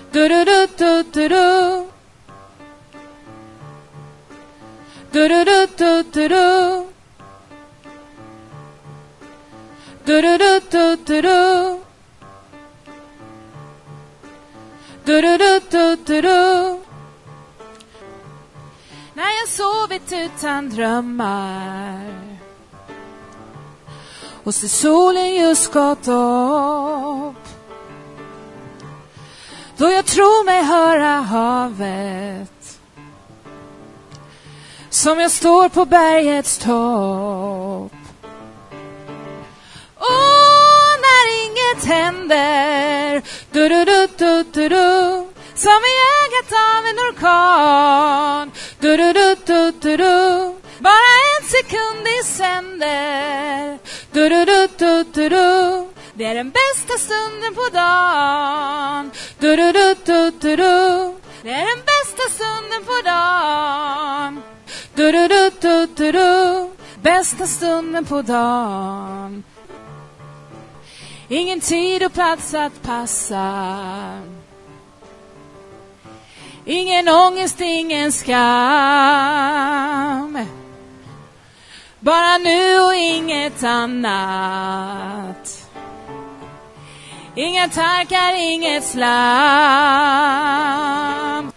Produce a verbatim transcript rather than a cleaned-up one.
Du du du du du du. Du du du du du du. Du du du du du du. Du du du du du du. När jag sovit utan drömmar och ser solen just gått upp, då jag tror mig höra havet, som jag står på bergets topp. Och när inget händer, du du du du du du, som i ögat av en orkan, du du du du du du, bara en sekund i sänder, du du du du du du, det är den bästa stunden på dagen, du du du du du du, det är den bästa stunden på dagen, du du du du du du, bästa stunden på dagen. Ingen tid och plats att passa, ingen ångest, ingen skam, bara nu och inget annat. Inga tankar, inget slam.